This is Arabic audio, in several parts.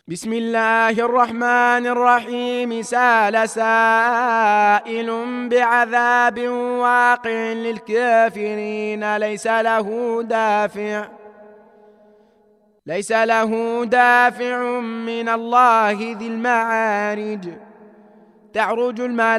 بسم الله الرحمن الرحيم. سأل سائل بعذاب واقع للكافرين ليس له دافع من الله ذي المعارج. تعرج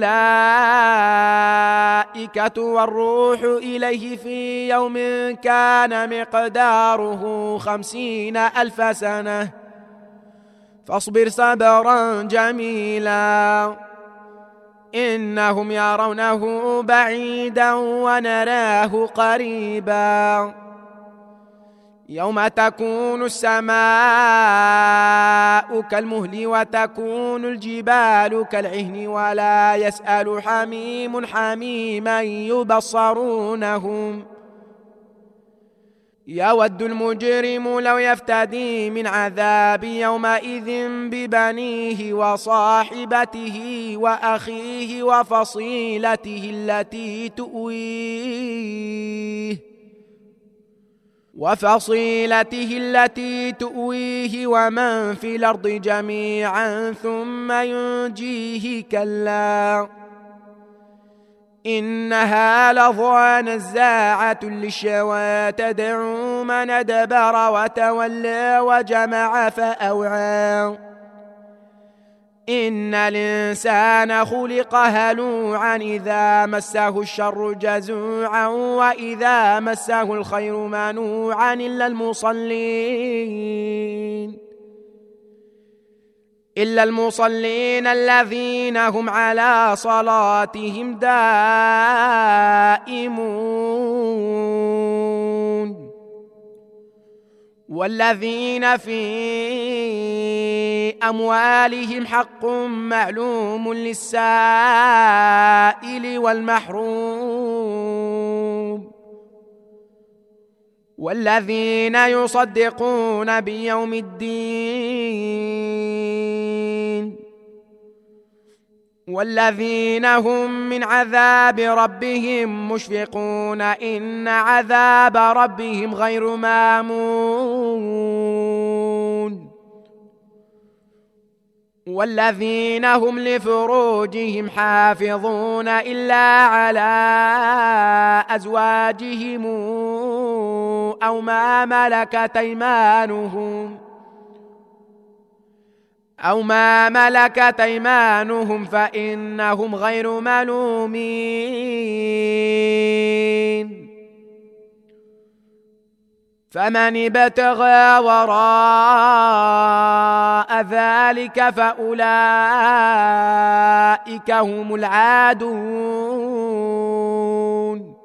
الملائكة والروح إليه في يوم كان مقداره 50,000 سنة فاصبر صبرا جميلا إنهم يرونه بعيدا ونراه قريبا. يوم تكون السماء كالمهل وتكون الجبال كالعهن ولا يسأل حميم حميما يبصرونهم. يود المجرم لو يفتدي من عذاب يومئذ ببنيه وصاحبته وأخيه وفصيلته التي تؤويه ومن في الأرض جميعا ثم ينجيه. كلا إنها لظى نزاعة للشوى تدعو من أدبر وتولى وجمع فأوعى. إن الإنسان خلق هلوعا إذا مسه الشر جزوعا وإذا مسه الخير منوعا إلا المصلين الذين هم على صلاتهم دائمون والذين في أموالهم حق معلوم للسائل والمحروم والذين يصدقون بيوم الدين والذين هم من عذاب ربهم مشفقون إن عذاب ربهم غير مامون والذين هم لفروجهم حافظون إلا على أزواجهم أو ما ملكت أيمانهم فإنهم غير ملومين. فمن ابتغى وراء ذلك فأولئك هم العادون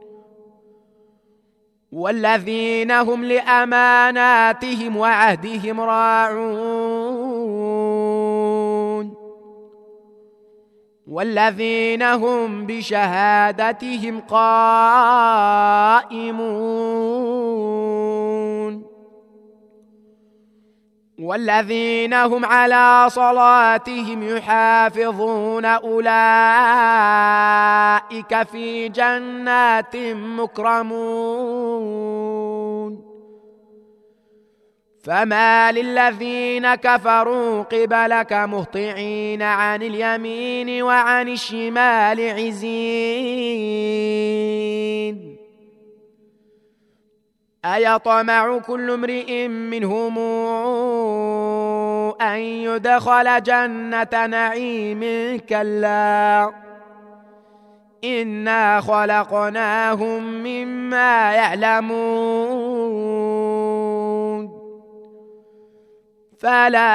والذين هم لأماناتهم وعهدهم راعون والذين هم بشهادتهم قائمون والذين هم على صلاتهم يحافظون أولئك في جنات مكرمون. فما للذين كفروا قبلك مهطعين عن اليمين وعن الشمال عزين. أيطمع كل امرئ منهم أن يدخل جنة نعيم؟ كلا إنا خلقناهم مما يعلمون. فلا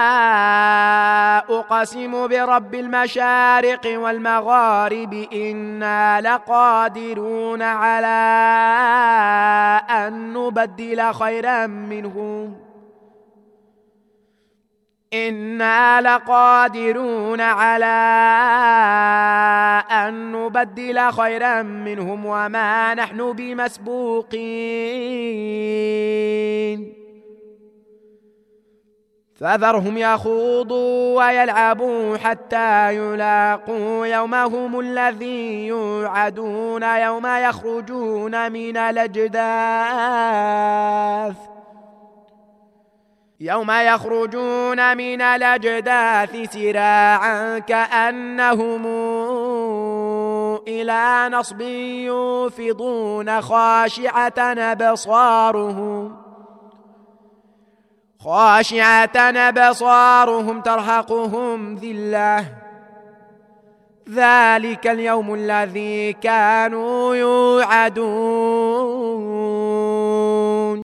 أقسم برب المشارق والمغارب إنا لقادرون على أن نبدل خيرا منهم وما نحن بمسبوقين. فذرهم يخوضوا ويلعبوا حتى يلاقوا يومهم الذي يوعدون يوم يخرجون من الأجداث يوم يخرجون من الأجداث سراعا كأنهم إلى نصب يوفضون خاشعة أبصارهم ترهقهم ذلة ذلك اليوم الذي كانوا يوعدون